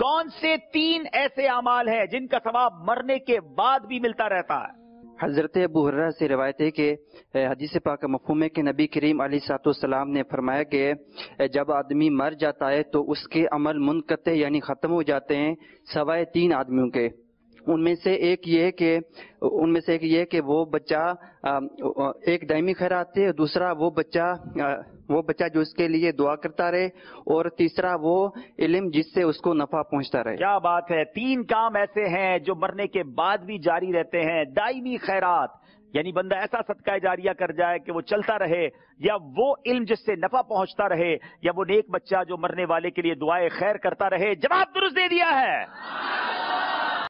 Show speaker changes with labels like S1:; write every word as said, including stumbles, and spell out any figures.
S1: कौन से तीन ऐसे अमाल हैं जिनका सवाब मरने के बाद भी मिलता रहता है?
S2: हजरत अबू हुरैरा से रिवायत है कि हदीस पाक का मफ़हूम है कि नबी करीम अलैहिस्सलाम ने फरमाया कि जब आदमी मर जाता है तो उसके अमल मुनक़ते यानी ख़त्म हो जाते हैं सवाए तीन आदमियों के। उनमें से एक ये है कि उनमें से एक ये है कि वो बच्चा एक दायमी खैरात है, दूसरा वो बच्चा वो बच्चा जो इसके लिए दुआ करता रहे, और तीसरा वो इल्म जिससे उसको नफा पहुंचता रहे।
S1: क्या बात है! तीन काम ऐसे हैं जो मरने के बाद भी जारी रहते हैं। दायमी खैरात यानी बंदा ऐसा सदका जारिया कर जाए कि वो चलता रहे, या वो इल्म जिससे नफा पहुंचता रहे, या वो नेक बच्चा जो मरने वाले के लिए दुआए खैर करता रहे। जवाब दुरुस्त दे दिया है।